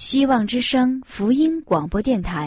希望之声福音广播电台。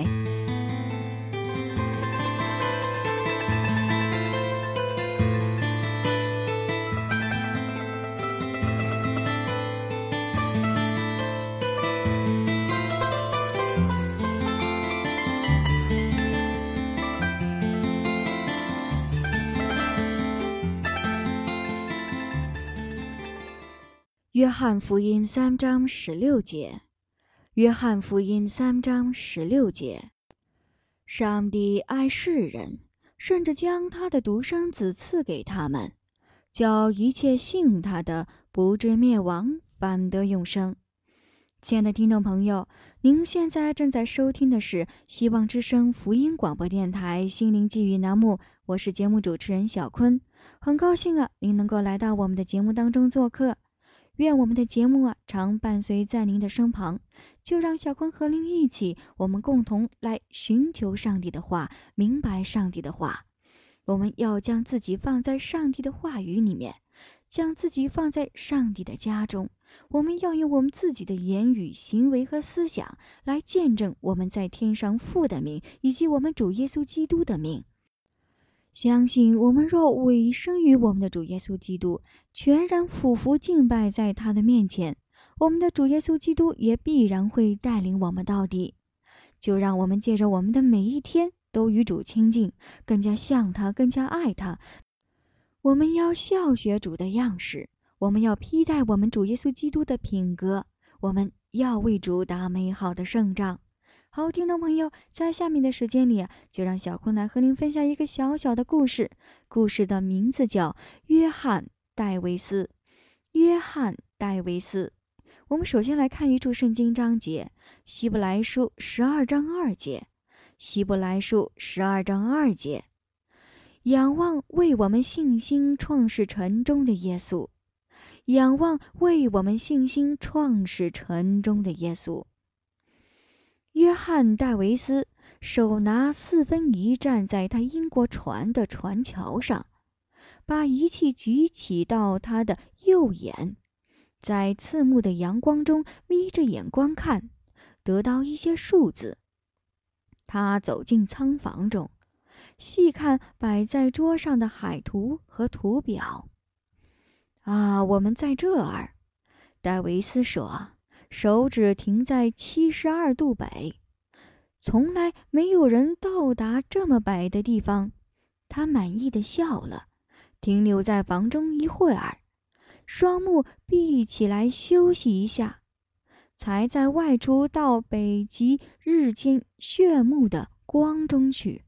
约翰福音3章16节。约翰福音3章16节，上帝爱世人，甚至将他的独生子赐给他们，叫一切信他的不至灭亡，反得永生。亲爱的听众朋友，您现在正在收听的是希望之声福音广播电台心灵寄语栏目，我是节目主持人小坤，很高兴您能够来到我们的节目当中做客。愿我们的节目常伴随在您的身旁，就让小坤和您一起，我们共同来寻求上帝的话，明白上帝的话。我们要将自己放在上帝的话语里面，将自己放在上帝的家中。我们要用我们自己的言语、行为和思想来见证我们在天上父的名，以及我们主耶稣基督的名。相信我们若委身于我们的主耶稣基督，全然俯伏敬拜在他的面前，我们的主耶稣基督也必然会带领我们到底。就让我们借着我们的每一天都与主亲近，更加像他，更加爱他。我们要效学主的样式，我们要披戴我们主耶稣基督的品格，我们要为主打美好的胜仗。好，听众朋友，在下面的时间里就让小坤来和您分享一个小小的故事。故事的名字叫约翰戴维斯。约翰戴维斯。我们首先来看一处圣经章节，希伯来书12章2节。希伯来书12章2节，仰望为我们信心创始成终的耶稣，仰望为我们信心创始成终的耶稣。约翰戴维斯手拿4分仪站在他英国船的船桥上，把仪器举起到他的右眼，在刺目的阳光中眯着眼观看，得到一些数字。他走进舱房中，细看摆在桌上的海图和图表。我们在这儿，戴维斯说，手指停在72度北，从来没有人到达这么北的地方。他满意的笑了，停留在房中一会儿，双目闭起来休息一下，才再外出到北极日渐炫目的光中去。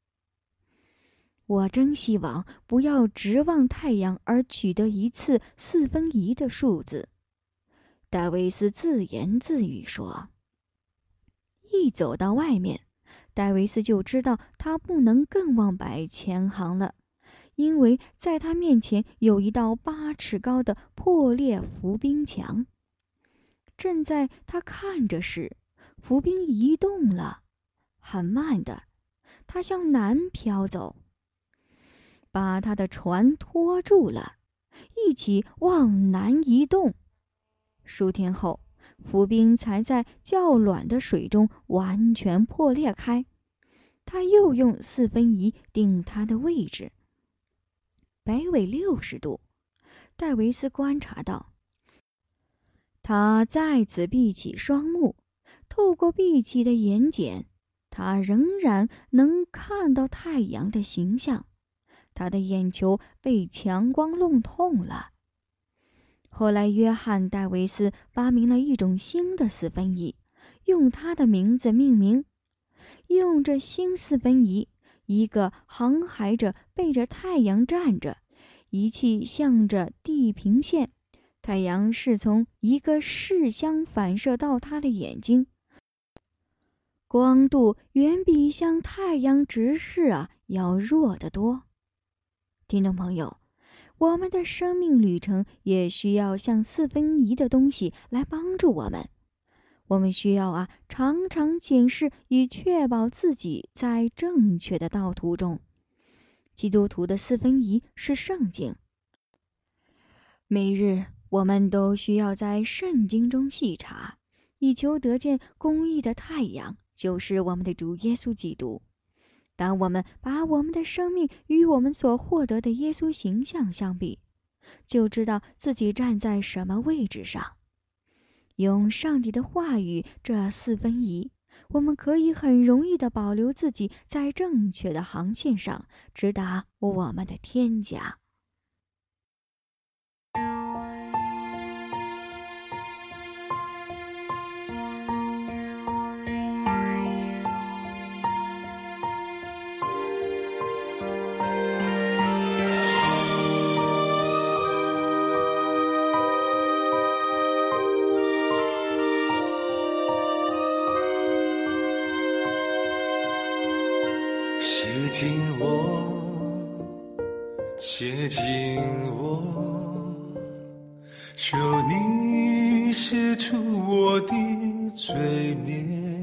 我真希望不要指望太阳而取得一次4分仪的数字，戴维斯自言自语说。一走到外面，戴维斯就知道他不能更往北前行了，因为在他面前有一道8尺高的破裂浮冰墙。正在他看着时，浮冰移动了，很慢的，他向南飘走，把他的船拖住了，一起往南移动。数天后，浮冰才在较暖的水中完全破裂开。他又用4分仪定它的位置，北纬60度。戴维斯观察到，他再次闭起双目，透过闭起的眼睑，他仍然能看到太阳的形象。他的眼球被强光弄痛了。后来约翰戴维斯发明了一种新的4分仪，用他的名字命名。用这新4分仪，一个航海者背着太阳站着，仪器向着地平线，太阳是从一个视箱反射到他的眼睛，光度远比向太阳直视要弱得多。听众朋友，我们的生命旅程也需要像4分仪的东西来帮助我们。我们需要常常检视，以确保自己在正确的道途中。基督徒的4分仪是圣经。每日我们都需要在圣经中细查， 以求得见公义的太阳，就是我们的主耶稣基督。当我们把我们的生命与我们所获得的耶稣形象相比，就知道自己站在什么位置上。用上帝的话语这4分仪，我们可以很容易地保留自己在正确的航线上，直达我们的天家。 接近我，接近我，求你释出我的罪孽，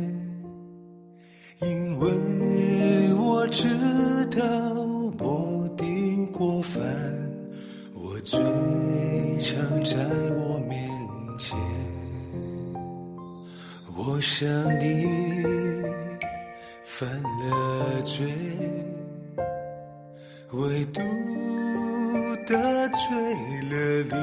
因为我知道我的过犯，我罪常在我面前。我向你犯了罪，唯独得罪了你，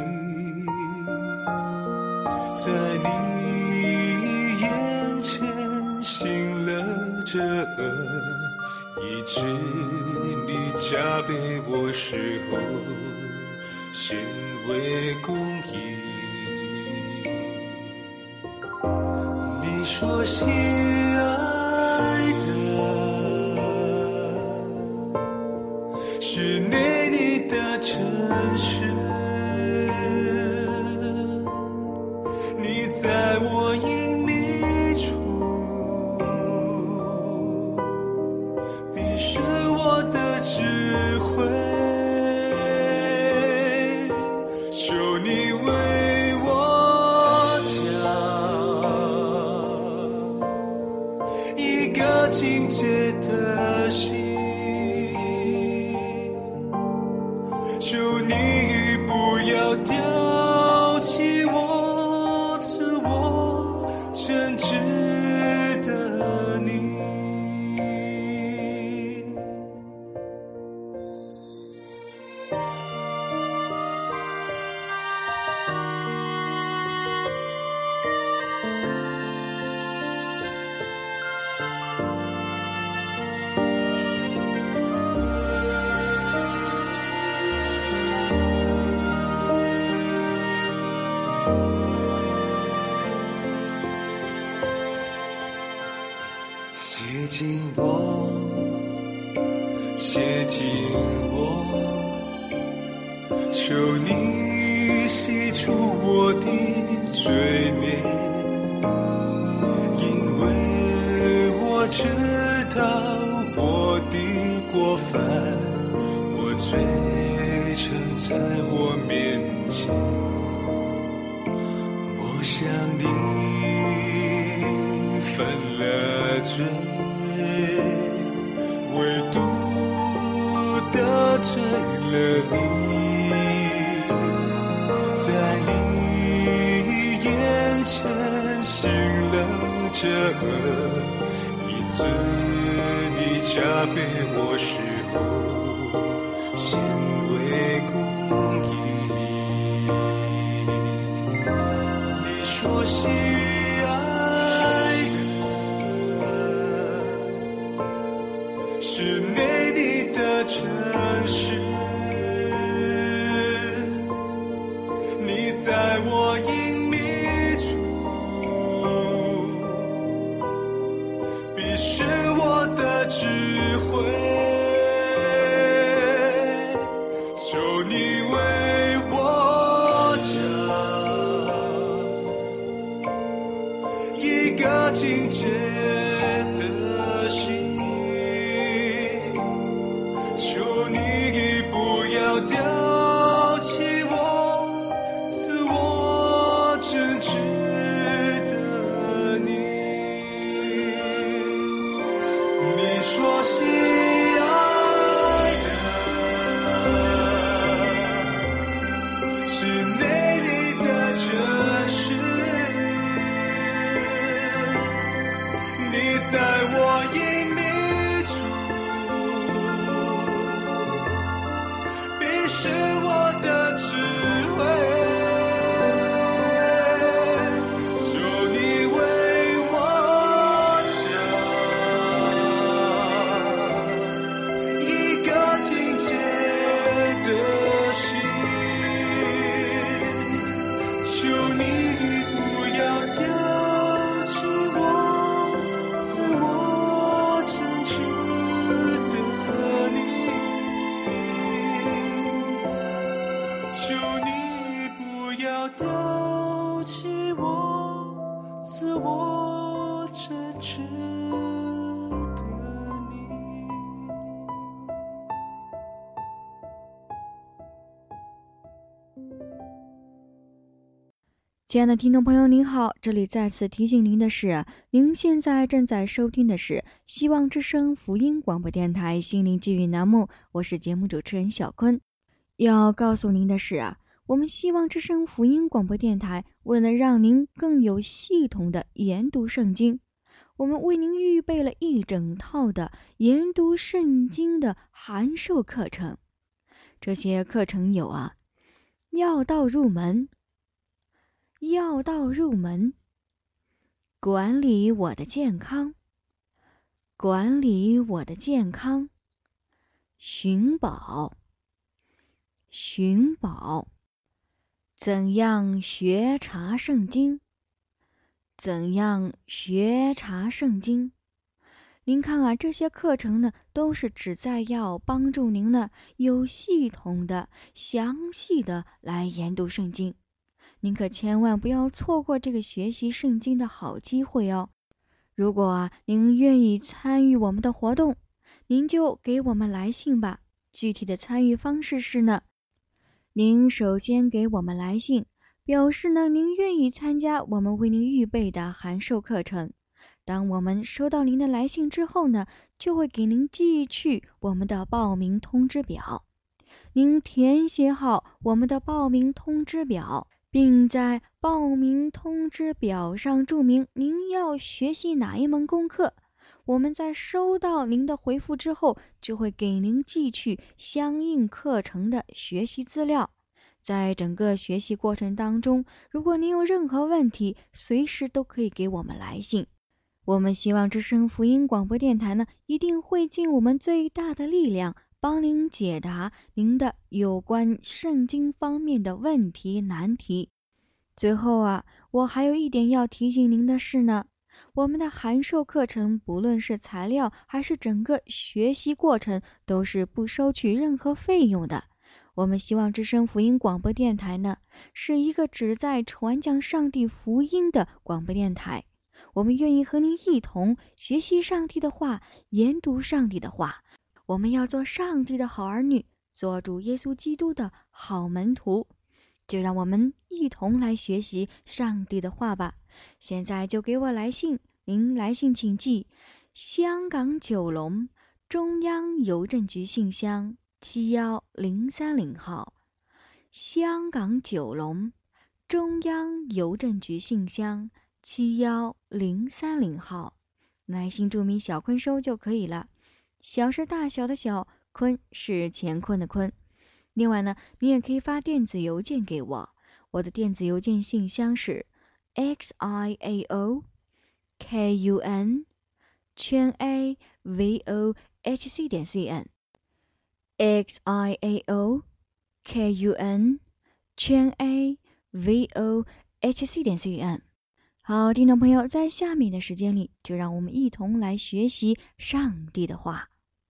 在你眼前行了这恶，以致你加倍我时候显为公义。你说喜爱是内你的诚实，你在我隐秘处必是我的智慧，求你为我讲一个境界的心，求你不要丢弃我，赐我真挚的你。接近我，接近我，求你洗除我的罪孽，因为我知道我的过犯，我罪常在我面前。我向你犯了罪，唯独得罪了你，在你眼前行了这恶，以致你加倍我时候显为公义。你说喜爱是内你的诚实，你在我隐秘处必是我的智慧，求你为我讲一个境界的心，求你不要丢弃我，赐我真挚的你。你说喜爱的是内你的真实， 在我隐秘处，必是我的智慧。求你为我讲一个境界的心，求你不要丢弃我，赐我真实的你，求你不要丢弃我，赐我真实的你。 亲爱的听众朋友您好，这里再次提醒您的是，您现在正在收听的是希望之声福音广播电台心灵寄语栏目，我是节目主持人小坤。要告诉您的是我们希望之声福音广播电台为了让您更有系统的研读圣经，我们为您预备了一整套的研读圣经的函授课程。这些课程有要道入门，管理我的健康，寻宝，怎样学查圣经，您看这些课程呢，都是旨在要帮助您呢有系统的、详细的来研读圣经。您可千万不要错过这个学习圣经的好机会哦。如果您愿意参与我们的活动，您就给我们来信吧。具体的参与方式是呢，您首先给我们来信，表示呢您愿意参加我们为您预备的函授课程。当我们收到您的来信之后呢，就会给您寄去我们的报名通知表。您填写好我们的报名通知表，并在报名通知表上注明您要学习哪一门功课。我们在收到您的回复之后，就会给您寄去相应课程的学习资料。在整个学习过程当中，如果您有任何问题，随时都可以给我们来信。我们希望之声福音广播电台呢，一定会尽我们最大的力量，帮您解答您的有关圣经方面的问题难题。最后我还有一点要提醒您的是呢，我们的函授课程不论是材料还是整个学习过程，都是不收取任何费用的。我们希望之声福音广播电台呢，是一个旨在传讲上帝福音的广播电台。我们愿意和您一同学习上帝的话，研读上帝的话。我们要做上帝的好儿女，做主耶稣基督的好门徒。就让我们一同来学习上帝的话吧。现在就给我来信，您来信请寄香港九龙中央邮政局信箱71030号，香港九龙中央邮政局信箱71030号，来信注明小坤收就可以了。小是大小的小，坤是乾坤的坤。另外呢，你也可以发电子邮件给我，我的电子邮件信箱是 xiaokun@avohc.cn xiaokun@avohc.cn。 好，听众朋友，在下面的时间里，就让我们一同来学习上帝的话。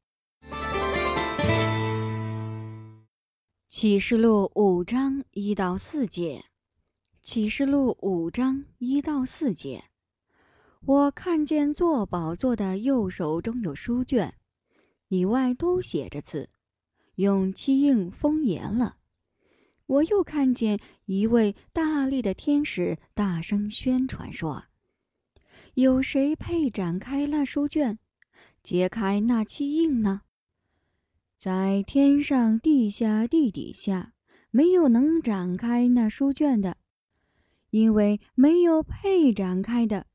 启示录5章1到4节。启示录5章1到4节。我看见坐宝座的右手中有书卷，里外都写着字，用漆印封严了。我又看见一位大力的天使大声宣传说，有谁配展开那书卷，揭开那漆印呢？在天上地下地底下，没有能展开那书卷的，因为没有配展开的，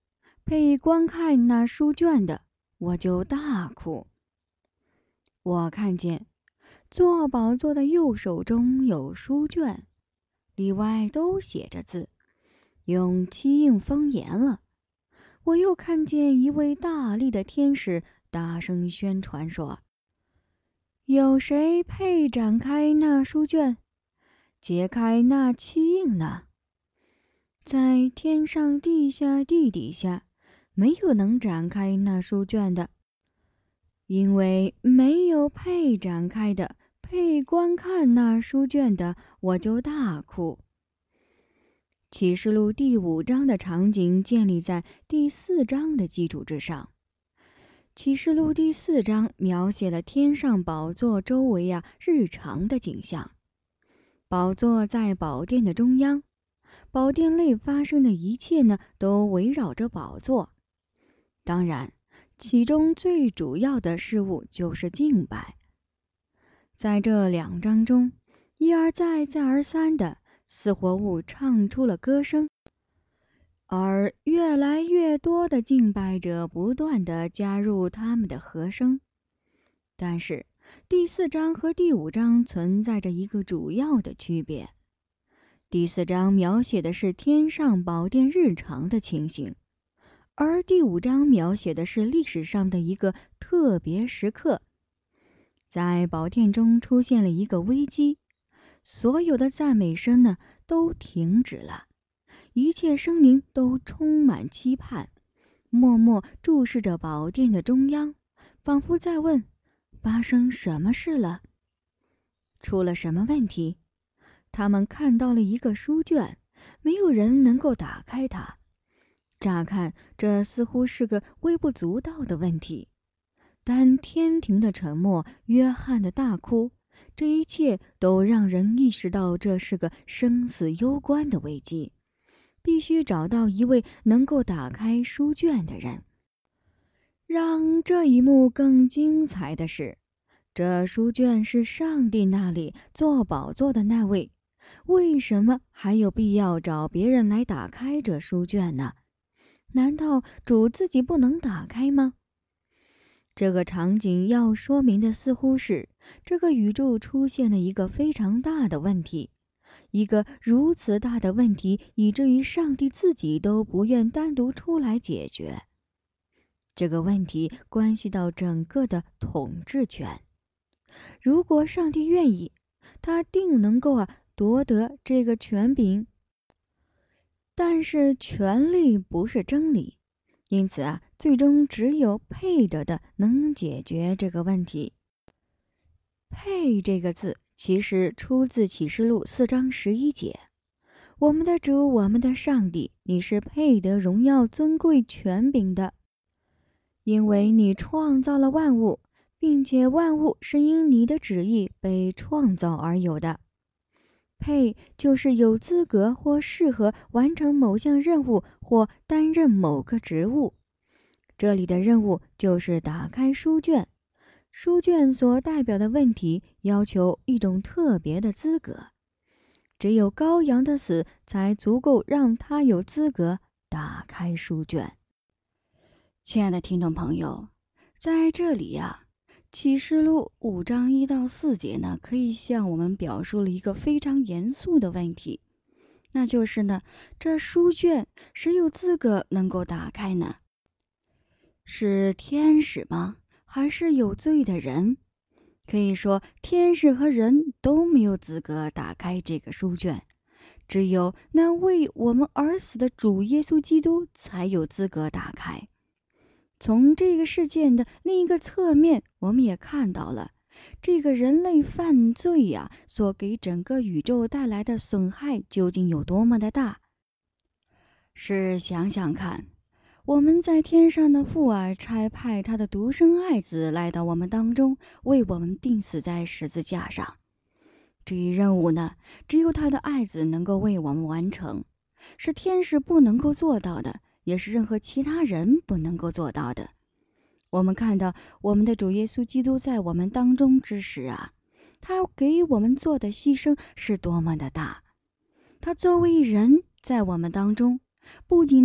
配观看那书卷的，我就大哭。我看见坐宝座的右手中有书卷，里外都写着字，用漆印封严了。我又看见一位大力的天使大声宣传说：有谁配展开那书卷，解开那漆印呢？在天上地下地底下，没有能展开那书卷的，因为没有配展开的，配观看那书卷的，我就大哭。启示录第5章的场景建立在第4章的基础之上。启示录第4章描写了天上宝座周围日常的景象。宝座在宝殿的中央，宝殿内发生的一切呢，都围绕着宝座。当然，其中最主要的事物就是敬拜。在这2章中，一而再再而三的四活物唱出了歌声，而越来越多的敬拜者不断地加入他们的和声。但是第4章和第5章存在着一个主要的区别。第4章描写的是天上宝殿日常的情形，而第5章描写的是历史上的一个特别时刻。在宝殿中出现了一个危机，所有的赞美声呢都停止了，一切生灵都充满期盼，默默注视着宝殿的中央，仿佛在问：发生什么事了？出了什么问题？他们看到了一个书卷，没有人能够打开它。乍看，这似乎是个微不足道的问题，但天庭的沉默，约翰的大哭，这一切都让人意识到这是个生死攸关的危机，必须找到一位能够打开书卷的人。让这一幕更精彩的是，这书卷是上帝那里坐宝座的那位，为什么还有必要找别人来打开这书卷呢？难道主自己不能打开吗？这个场景要说明的似乎是，这个宇宙出现了一个非常大的问题，一个如此大的问题，以至于上帝自己都不愿单独出来解决。这个问题关系到整个的统治权。如果上帝愿意，他定能够夺得这个权柄。但是权力不是真理，因此最终只有配得的能解决这个问题。配这个字其实出自启示录4章11节。我们的主，我们的上帝，你是配得荣耀尊贵权柄的，因为你创造了万物，并且万物是因你的旨意被创造而有的。配就是有资格或适合完成某项任务或担任某个职务。这里的任务就是打开书卷，书卷所代表的问题要求一种特别的资格，只有羔羊的死才足够让他有资格打开书卷。亲爱的听众朋友，在这里启示录5章1到4节呢，可以向我们表述了一个非常严肃的问题，那就是呢，这书卷谁有资格能够打开呢？是天使吗？还是有罪的人？可以说，天使和人都没有资格打开这个书卷，只有那为我们而死的主耶稣基督才有资格打开。从这个事件的另一个侧面，我们也看到了这个人类犯罪所给整个宇宙带来的损害究竟有多么的大。是想想看，我们在天上的父差派他的独生爱子来到我们当中，为我们钉死在十字架上。这一任务呢，只有他的爱子能够为我们完成，是天使不能够做到的，也是任何其他人不能够做到的。我们看到我们的主耶稣基督在我们当中之时他给我们做的牺牲是多么的大。他作为人在我们当中，不仅呢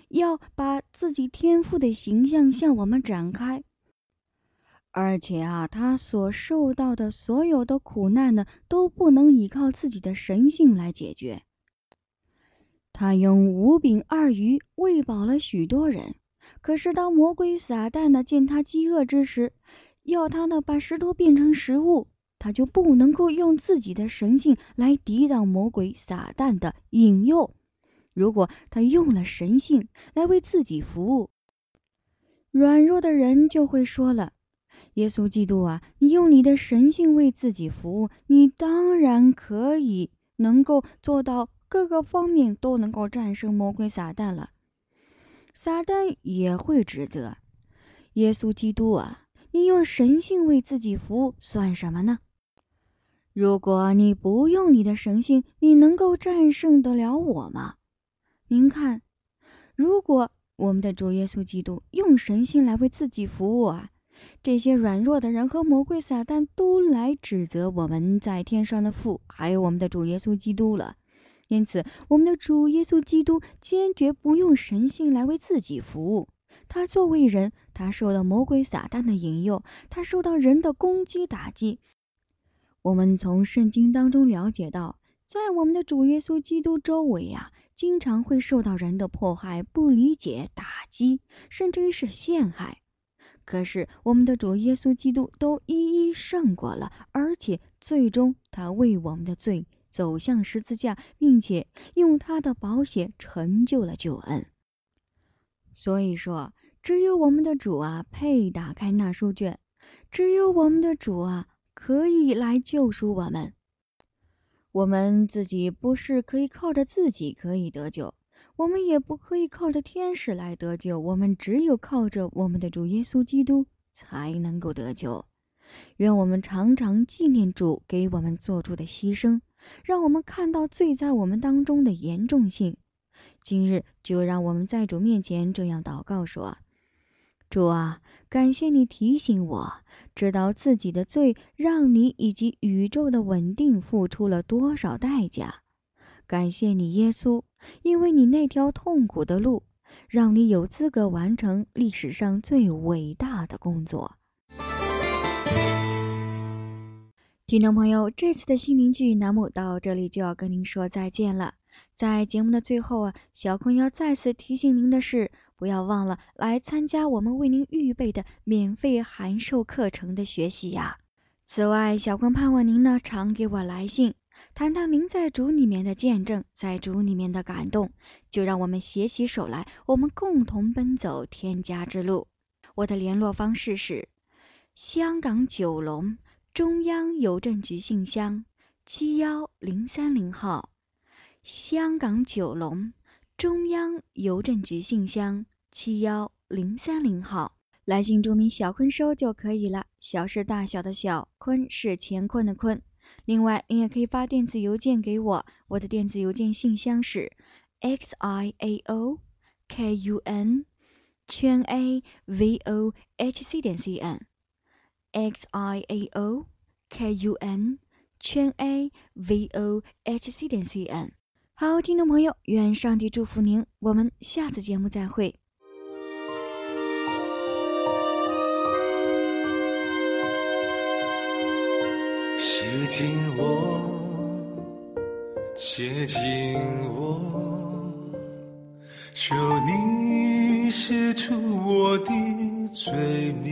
要把自己天父的形象向我们展开。而且他所受到的所有的苦难呢，都不能依靠自己的神性来解决。他用5饼2鱼喂饱了许多人，可是当魔鬼撒旦呢见他饥饿之时，要他呢把石头变成食物，他就不能够用自己的神性来抵挡魔鬼撒旦的引诱。如果他用了神性来为自己服务，软弱的人就会说了，耶稣基督啊，你用你的神性为自己服务，你当然可以能够做到各个方面都能够战胜魔鬼撒旦了。撒旦也会指责耶稣基督啊，你用神性为自己服务算什么呢？如果你不用你的神性，你能够战胜得了我吗？您看，如果我们的主耶稣基督用神性来为自己服务啊，这些软弱的人和魔鬼撒旦都来指责我们在天上的父，还有我们的主耶稣基督了。因此，我们的主耶稣基督坚决不用神性来为自己服务。他作为人，他受到魔鬼撒旦的引诱，他受到人的攻击打击。我们从圣经当中了解到，在我们的主耶稣基督周围经常会受到人的迫害、不理解、打击，甚至于是陷害。可是我们的主耶稣基督都一一胜过了，而且最终他为我们的罪走向十字架，并且用他的宝血成就了救恩。所以说，只有我们的主配打开那书卷，只有我们的主可以来救赎我们。我们自己不是可以靠着自己可以得救，我们也不可以靠着天使来得救，我们只有靠着我们的主耶稣基督才能够得救。愿我们常常纪念主给我们做出的牺牲，让我们看到罪在我们当中的严重性。今日就让我们在主面前这样祷告说，主啊，感谢你提醒我，知道自己的罪让你以及宇宙的稳定付出了多少代价。感谢你耶稣，因为你那条痛苦的路，让你有资格完成历史上最伟大的工作。听众朋友，这次的心灵剧栏目到这里就要跟您说再见了。在节目的最后小坤要再次提醒您的是，不要忘了来参加我们为您预备的免费函授课程的学习此外，小坤盼望您呢常给我来信，谈谈您在主里面的见证，在主里面的感动，就让我们携起手来，我们共同奔走天家之路。我的联络方式是香港九龙中央邮政局信箱71030号，香港九龙中央邮政局信箱71030号，来信注明小坤收就可以了。小是大小的小，坤是乾坤的坤。另外，您也可以发电子邮件给我，我的电子邮件信箱是 xiao@avohc.cn xiao@avohc.cn。好，听众朋友，愿上帝祝福您，我们下次节目再会。 接近我，接近我，求你释出我的罪孽，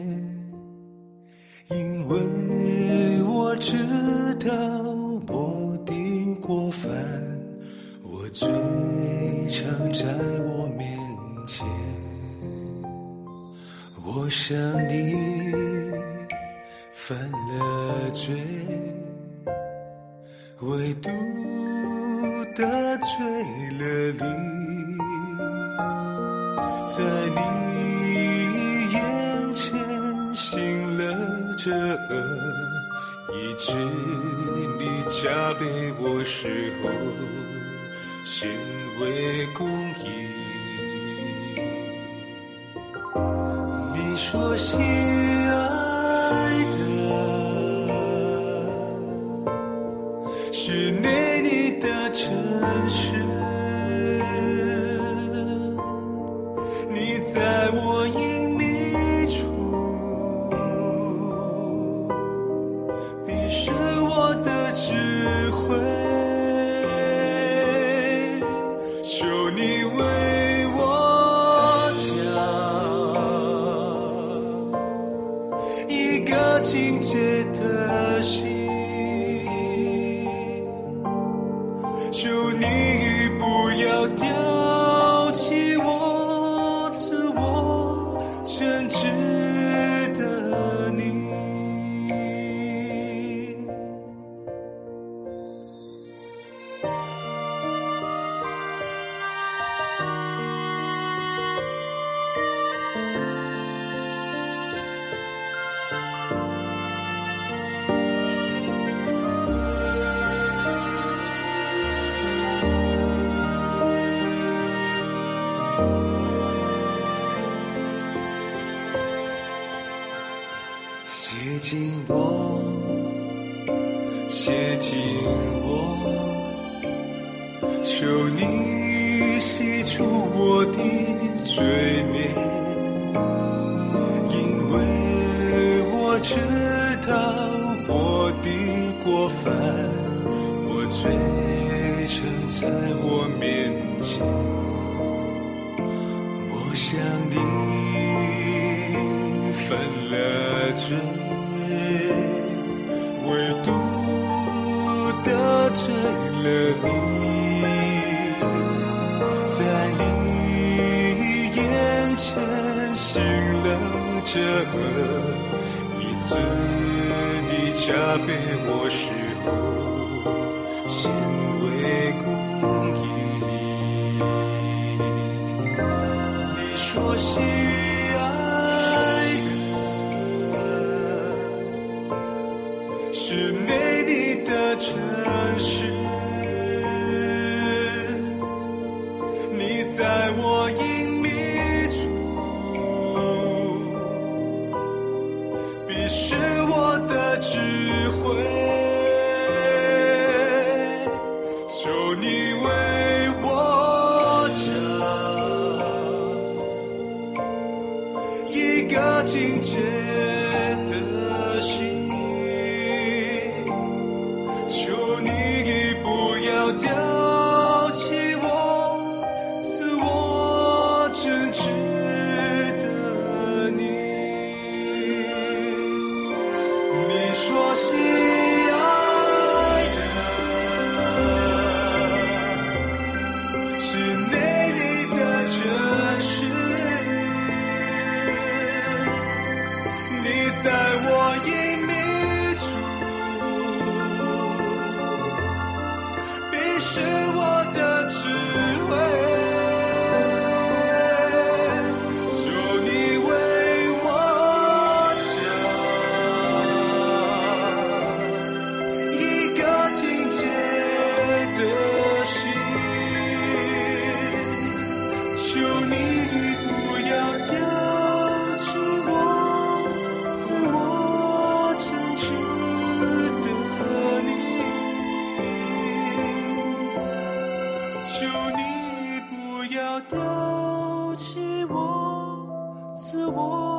因为我知道我的过犯，我罪常在我面前。我向你犯了罪，唯独得罪了你，在你眼前行了这恶，以致你加倍我时候显为公义。你说心爱是内你的诚实， 境界的心，求你不要丢弃我，赐我真挚的你。接近我，接近我，求你洗除我的罪孽，因为我知道我的过犯，我罪呈在我面前，我向你犯了罪，唯独得罪了你，在你眼前行了这恶，以致你加倍我时候显为公义。你说喜爱的是内里的诚实，你在我隐秘处必是我的智慧，求你为我讲一个境界的心，求你不要丢弃我，赐我真挚的你。你说喜爱的是内里的真实，你在我隐秘处必是我的智慧，求你为我讲一个境界的心，求你不要丢弃我，赐我真挚的你，求你不要丢弃我，赐我